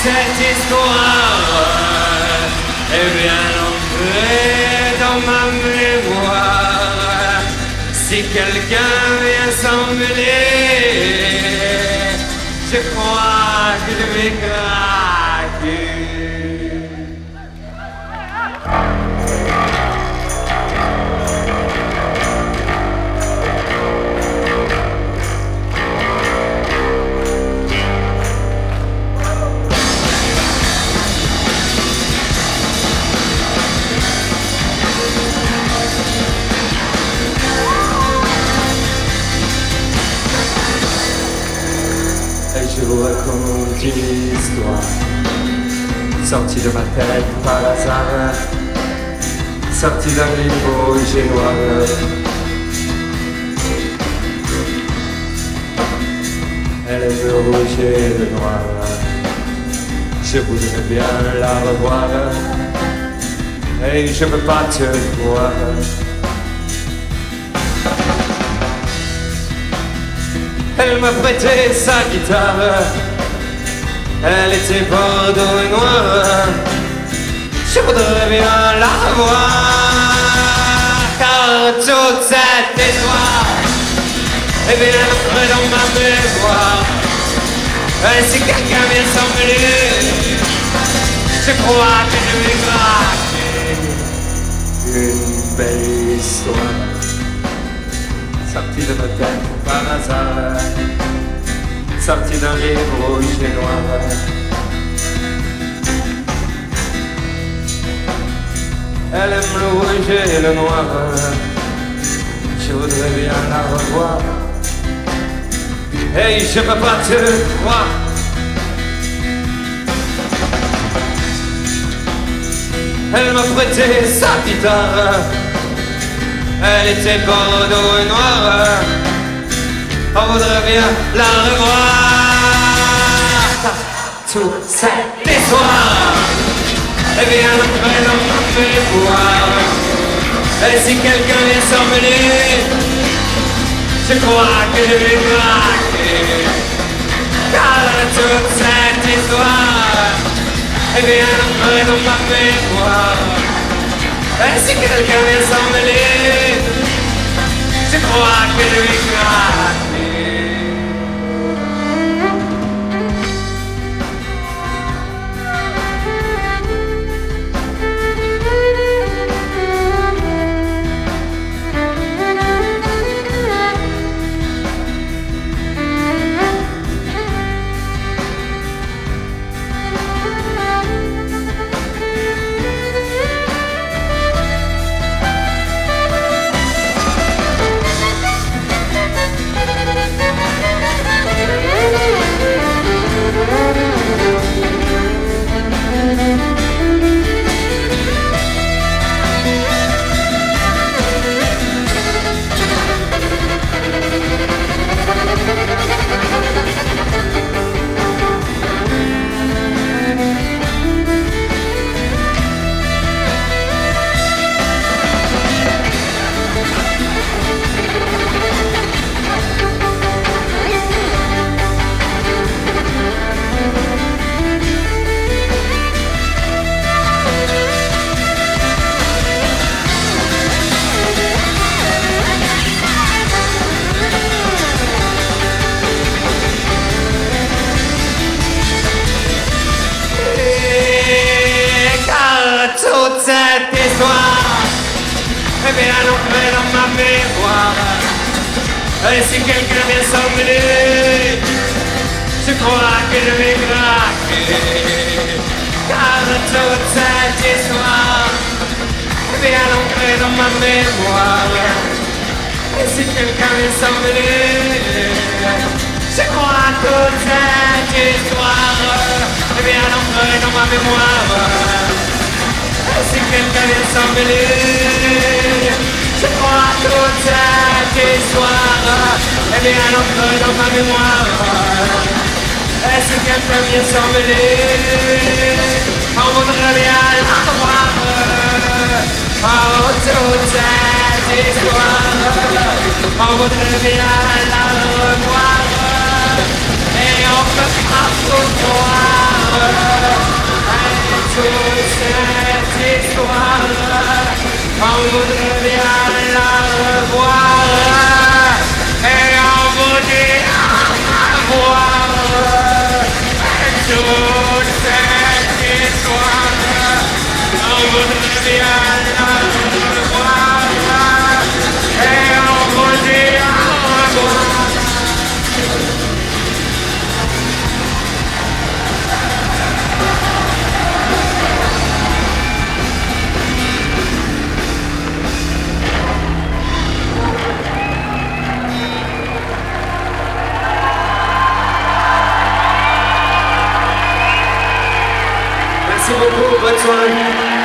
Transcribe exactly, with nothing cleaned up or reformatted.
cette histoire est bien ancrée dans ma mémoire. Si quelqu'un vient s'en mêler, je crois que je vais craquer. Je vous raconte une histoire sortie de ma tête par hasard, sortie d'un livre rouge et noir. Elle est le rouge et le noir. Je voudrais bien la revoir et je veux pas te voir. Elle m'a prêté sa guitare, elle était bordeaux et noire. Je voudrais bien la revoir, car toute cette histoire est bien ancrée dans ma mémoire. Et si quelqu'un vient s'en mêler, je crois que je vais craquer. Une belle histoire sortie de ma tête par hasard, sortie d'un livre rouge et noir. Elle aime le rouge et le noir. Je voudrais bien la revoir et je peux pas te croire. Elle m'a prêté sa guitare, elle était bordeaux et noire. On voudrait bien la revoir. Toute cette histoire est bien ancrée dans ma mémoire. Et si quelqu'un vient s'en mêler, je crois que je vais craquer. Car toute cette histoire est bien ancrée dans ma mémoire. Et si quelqu'un vient s'en mêler, je crois que je vais craquer. Toute cette histoire est bien ancrée dans ma mémoire. Et si quelqu'un vient s'en mêler, je crois que je vais craquer. Car toute cette histoire est bien ancrée dans ma mémoire. Et si quelqu'un vient s'en mêler, je crois que toute cette histoire est bien ancrée dans ma mémoire. Si quelqu'un vient s'en mêler, je crois que toute cette histoire est bien ancrée dans ma mémoire. Et si quelqu'un vient s'en mêler, on voudrait bien la revoir. Oh, toute cette histoire, on voudrait bien la revoir. Et on peut pas tout croire. Merci beaucoup, bonne soirée.